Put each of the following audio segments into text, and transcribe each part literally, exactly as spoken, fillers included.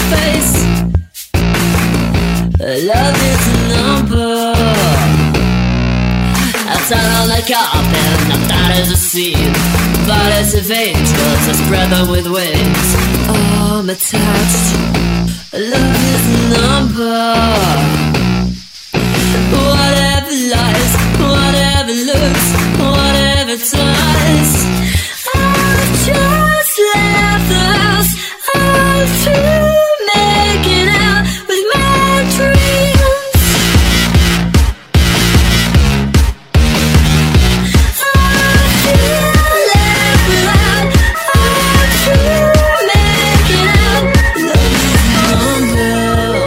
face. Love is a number. Outside on the carpet, knocked out as a scene. Bodies of angels, a spreader with wings. Oh, I'm attached. Love is a number. Whatever lies, whatever looks, whatever ties. I've just left the house. I'm through making out with my dreams. I feel left without. I'm through making out. Love is a number.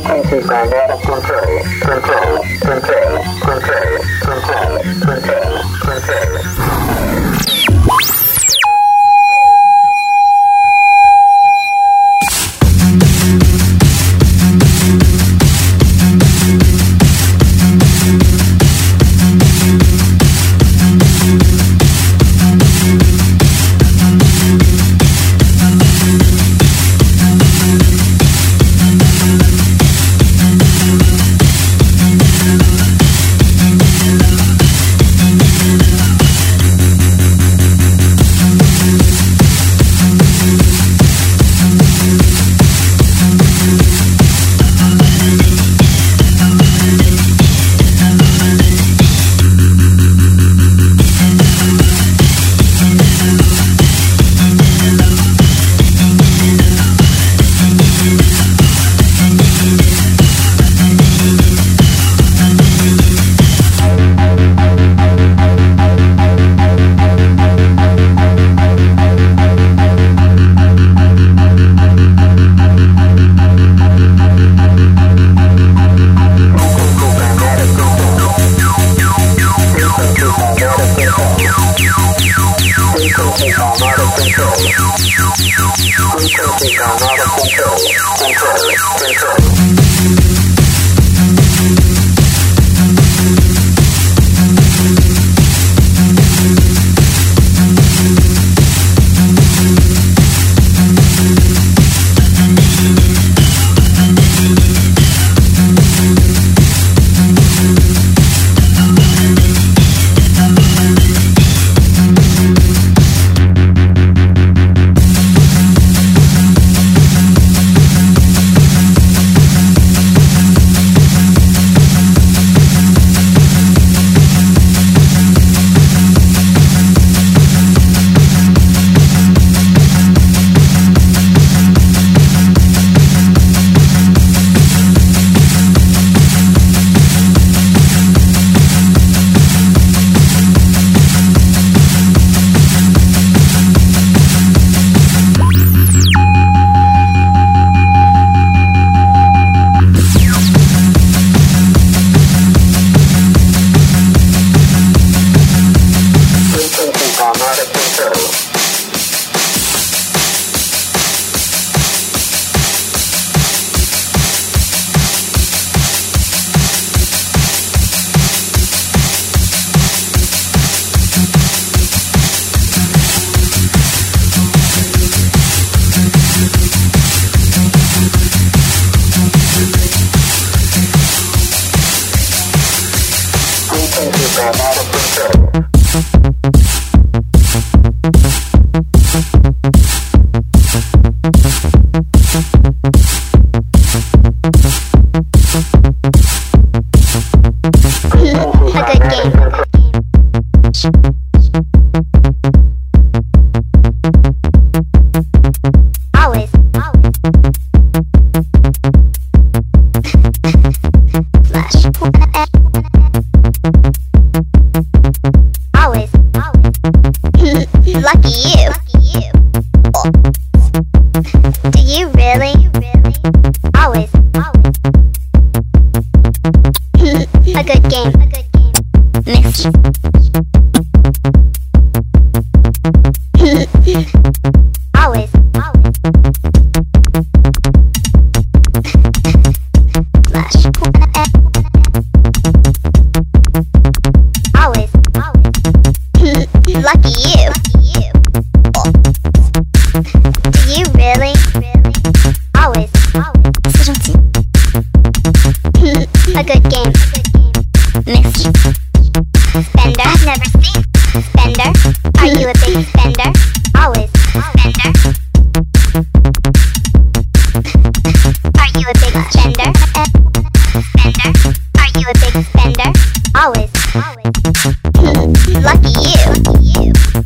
Lucky you.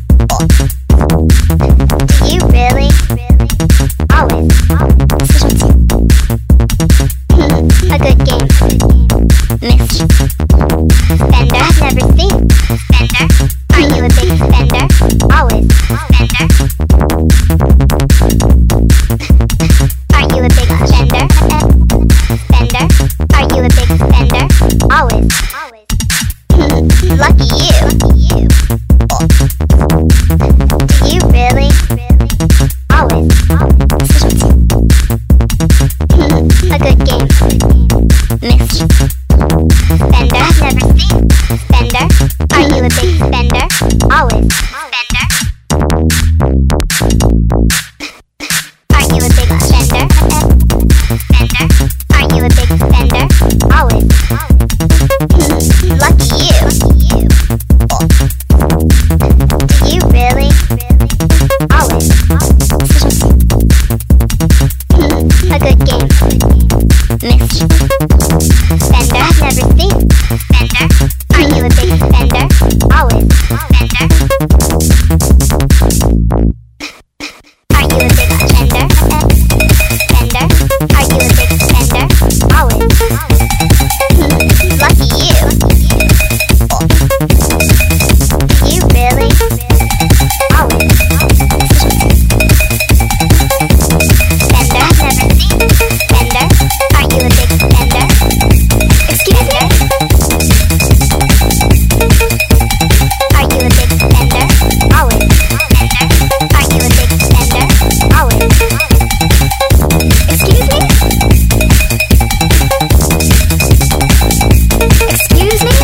good game. Miss Fender, I've never seen Fender. Are you a big Fender? Always Fender. Are you a big Fender? Fender. Are you a big Fender? Always. Lucky you. You really? Always. Fender, I've never seen Fender. Are you a big Fender? Excuse me? Are you a big Fender? Always. Fender. Are you a big Fender? Always. Excuse me? Excuse me?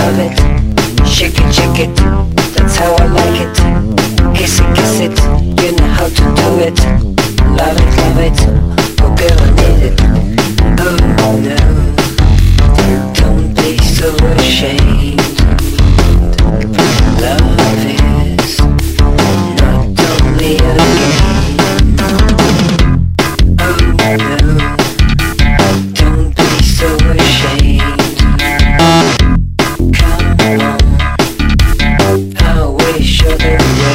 love it. Shake it, shake it, that's how I like it. Kiss it, kiss it, you know how to do it. Love it, love it, oh girl I need it. Oh no, don't be so ashamed. Love is not only a game. Oh no, don't be so ashamed. Come on, I'll wish you the way.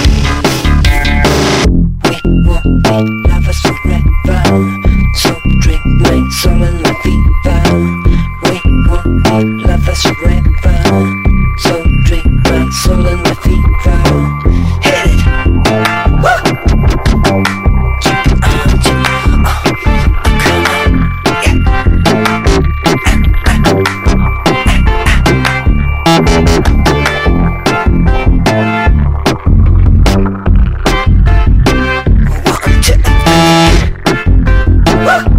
We won't be lovers forever, so drink my soul and my fever. We won't be lovers forever, so drink my soul and my fever. Hit it! Woo! Uh, uh, come on, yeah. One, two, woo!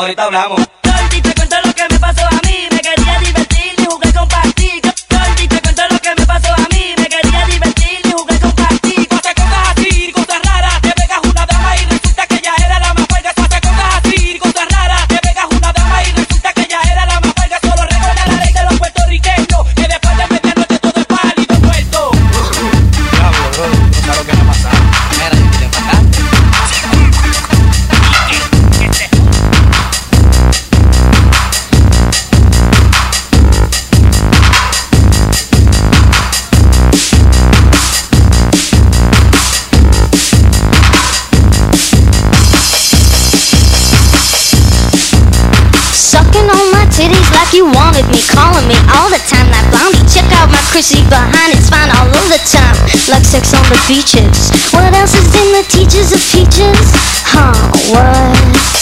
ahorita hablamos. Gordy, te cuento lo que me pasó a mí. Me quería divertir y jugué con compartir. Gordy, te cuento lo que me pasó a mí. Me quería divertir y jugué con compartir. Hace cosas así, cosas raras. Te pegas una dama y resulta que ella era la más fuerte. Hace cosas así, cosas raras. Te pegas una dama y resulta que ella era la más fuerte. Solo recuerda la ley de los puertorriqueños, que después de medianoche todo es pálido muerto. Diablo, bro, no sabes lo que me ha pasado. Mira, ¿y te pagaste? Sucking on my titties like you wanted me, calling me all the time. That blondie, check out my Chrissy behind, it's fine all of the time. Like sex on the beaches. What else is in the teachers of peaches? Huh, what?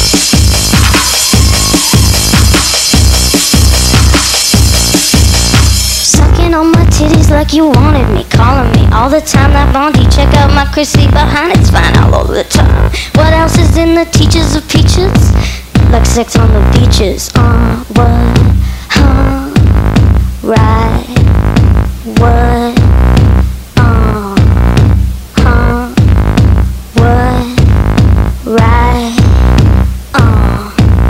Sucking on my titties like you wanted me, calling me all the time. That blondie, check out my Chrissy behind, it's fine all over the time. What else is in the teachers of peaches? Like sex on the beaches. Uh, what? Huh? Right. What? Uh, huh? What? Right. Uh.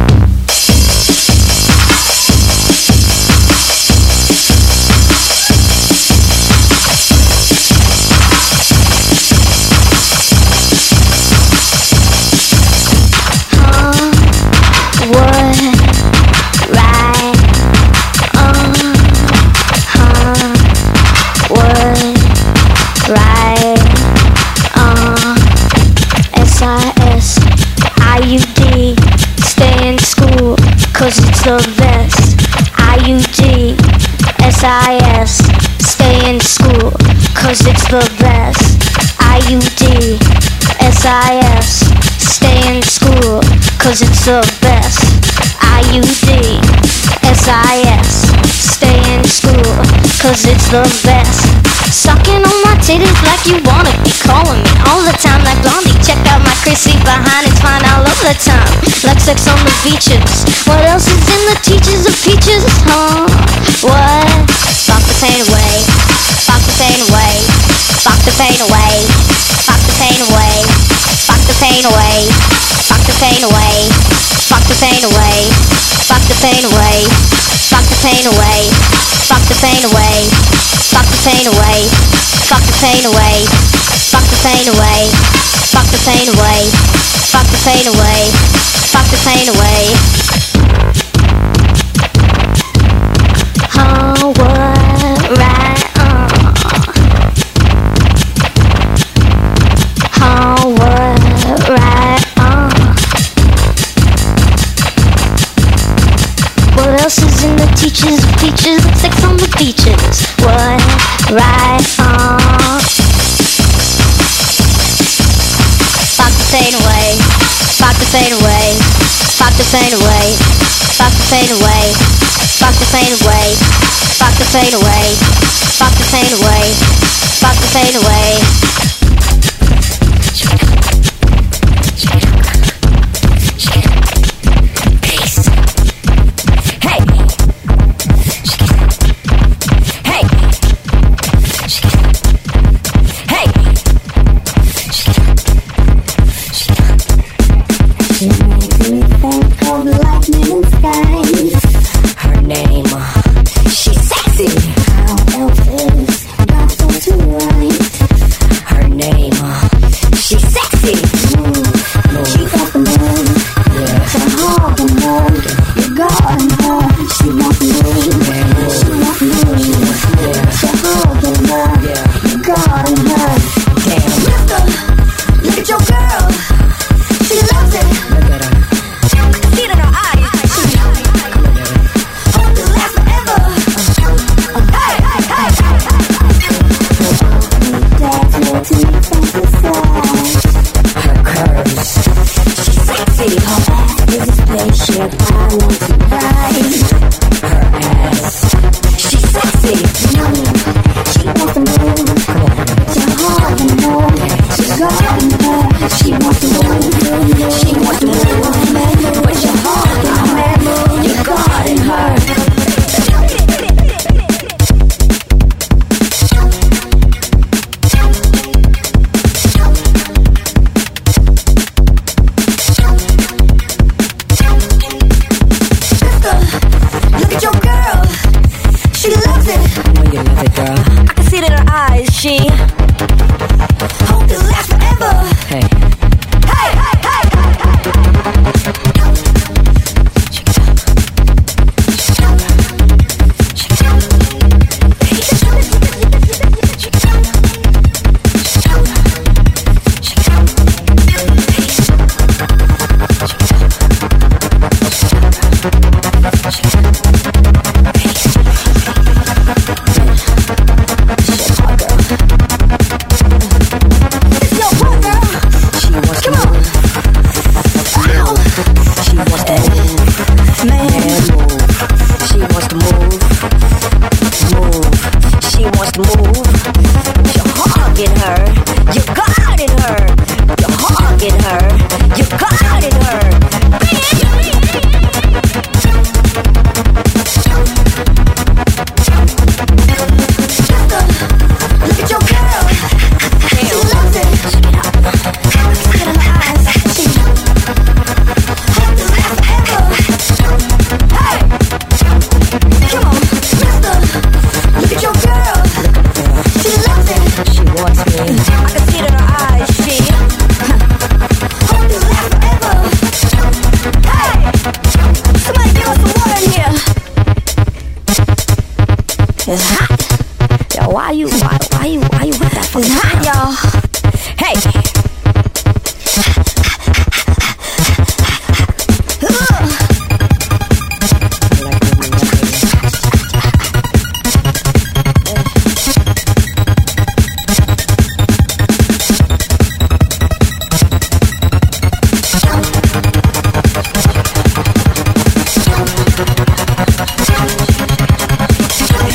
Cause it's the best. I U D S I S. Stay in school. Cause it's the best. I U D S I S. Stay in school. Cause it's the best. I U D S I S. Stay in school. Cause it's the best. Sucking on my titties like you wanna be, calling me all the time like blondie. Check out my Chrissy behind, it's fine all of the time. Like sex on the beaches. What else is in the teachers of peaches? Huh? What? Fuck the pain away. Fuck the pain away. Fuck the pain away. Fuck the pain away. Fuck the pain away. Fuck the pain away. Fuck the pain away. Fuck the pain away. Fuck the pain away. Fuck the pain away. Fuck the pain away. Fuck the pain away. Fuck the pain away. Fuck the pain away. Fuck the pain away. Fuck the pain away. Oh, what? Right on. Oh, what? Right on. What else is in the teachers of peaches? Sex on the beaches. What? Right on. Fuck the pain away. Fuck the pain away. Fuck the pain away. Fuck the pain away. Fuck the pain away. Fuck the pain away. Fuck the pain away. Fuck the pain away. Her name, she's sexy. How else is got so to right? Her name, she's sexy. Mm, she got the move, yeah. So hard the move, you got her. She want the move, she want the move, yeah. So hard the move, yeah. You got her. Damn, Mister, look at your girl. She loves it. Look at her. See it in her eyes. Hope it lasts forever. Hey, hey, hey, her curves, she's sexy. Her ass is a spaceship. I want to ride her ass. She's sexy. Mm, she wants to move. Come on. Your heart. eyes, she hope to last forever. Hey. Hey, hey, hey, it's hot. Yo, why you, why, why you, why you with that? It's hot, y'all. Hey.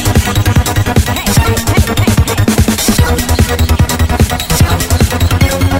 Hey, hey, hey, hey, hey.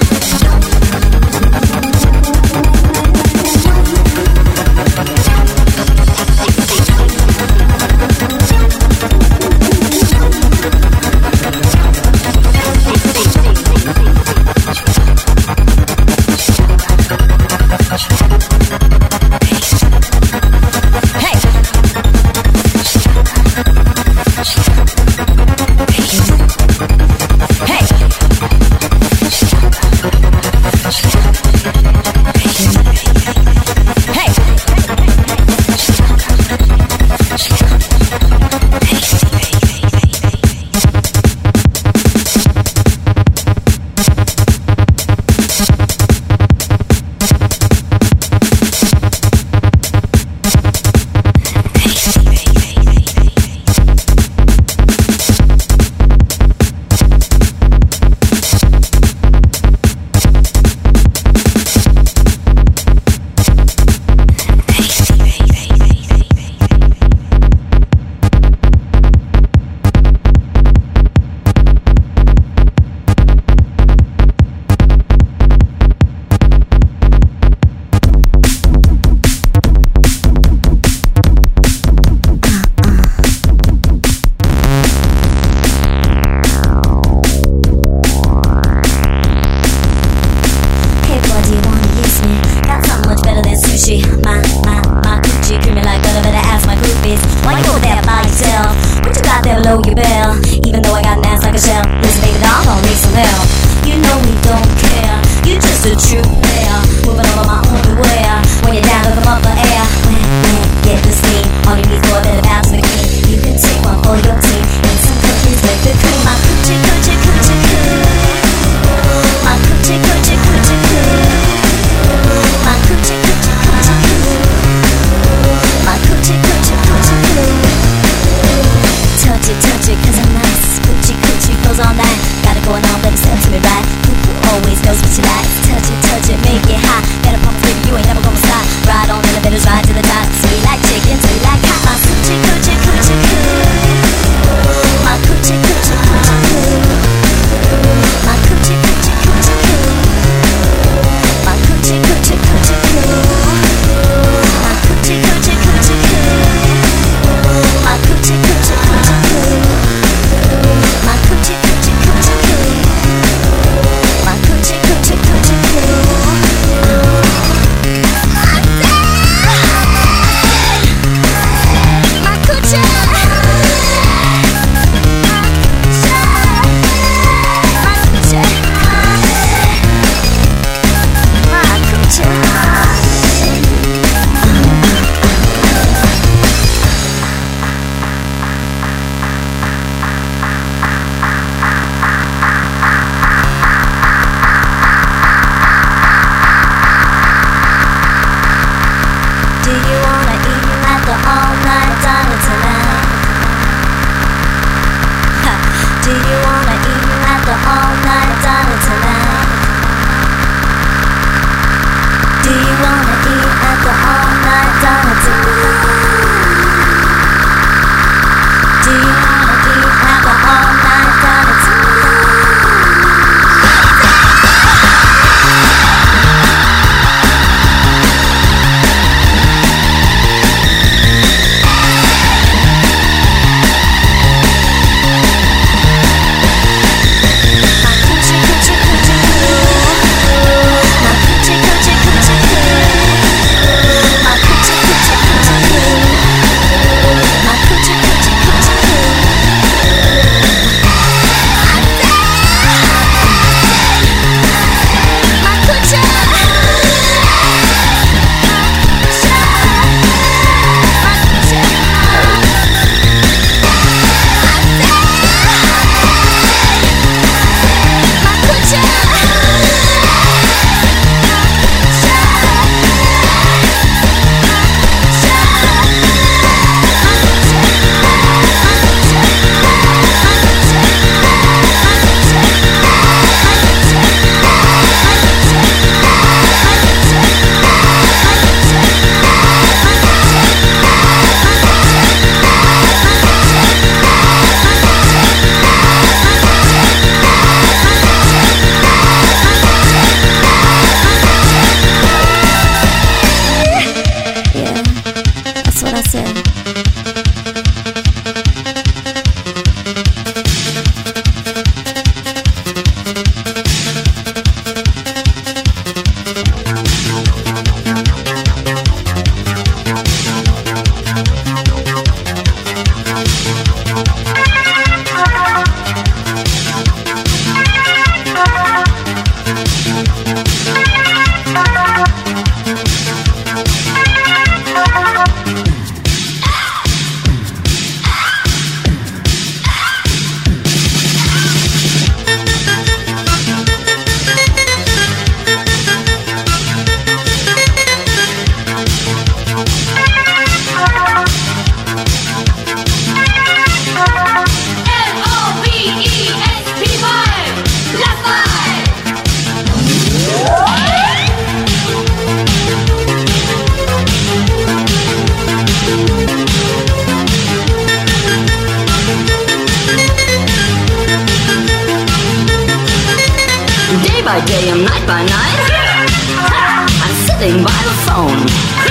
by day and night by night. I'm sitting by the phone.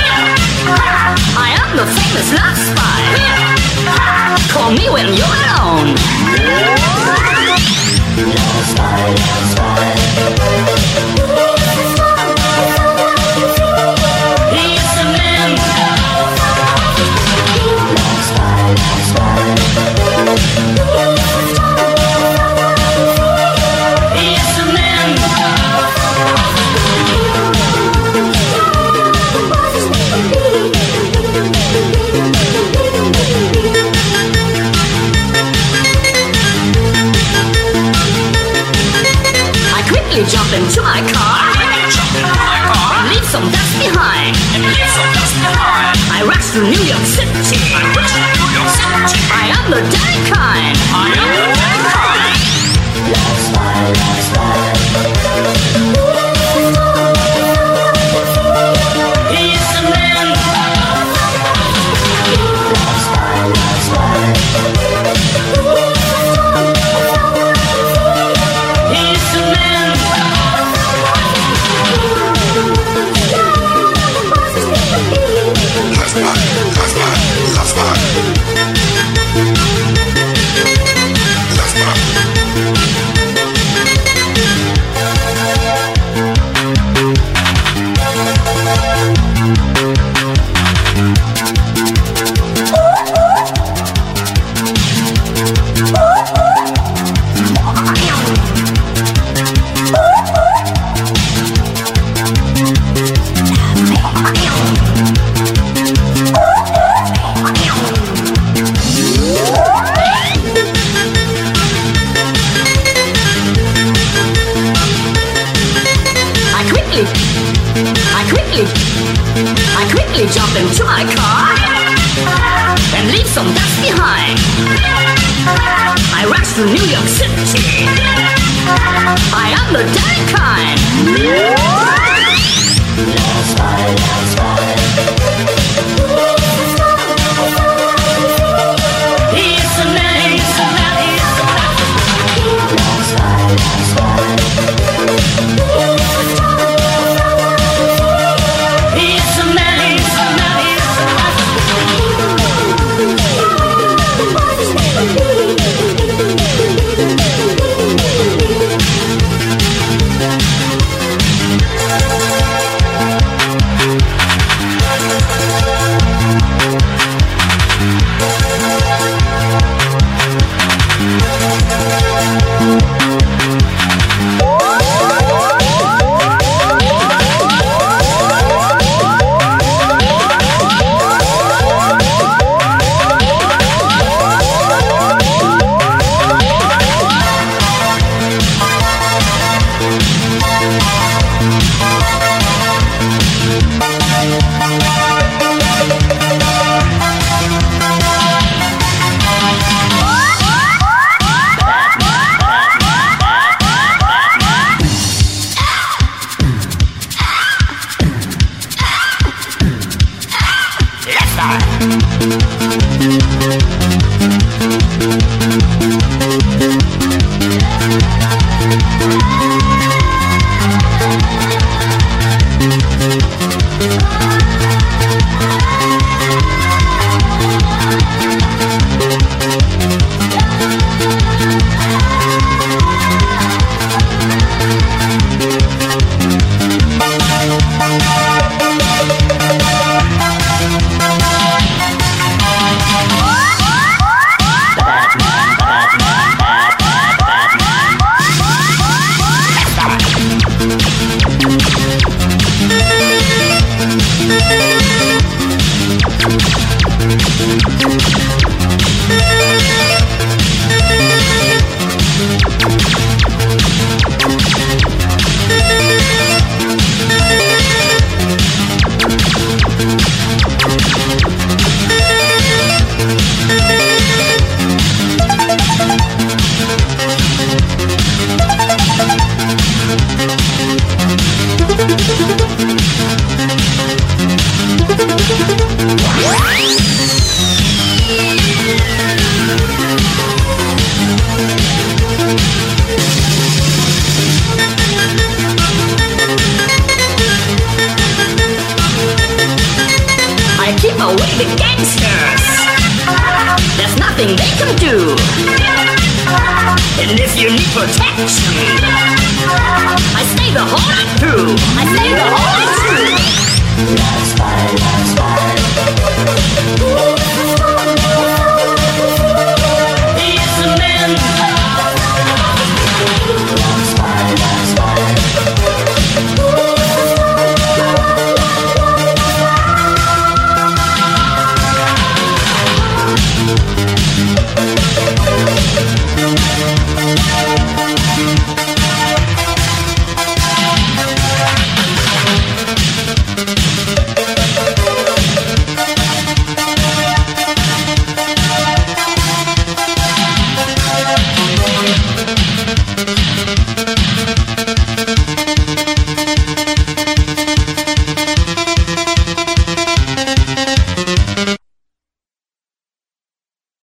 I am the famous love spy. Call me when you're alone. Love spy, love spy. He's the man. Love spy, love spy. He's the man. I quickly jump into my car, and leave some dust behind. I rush to New York City. I am the dead kind. Love spy, love spy. He's the man. Love spy, love spy. He's the man. Love spy, love spy, love spy. Love spy. I quickly jump into my car and leave some dust behind. I rush to New York City. I am the dead kind. Love spy, love spy. He's the man, he's the man, he's the man. Love spy, love spy. He's the man, he's the man, he's the man. away the gangsters. There's nothing they can do. And if you need protection, I stay the whole night through. I stay the whole night through. That's fine, that's fine.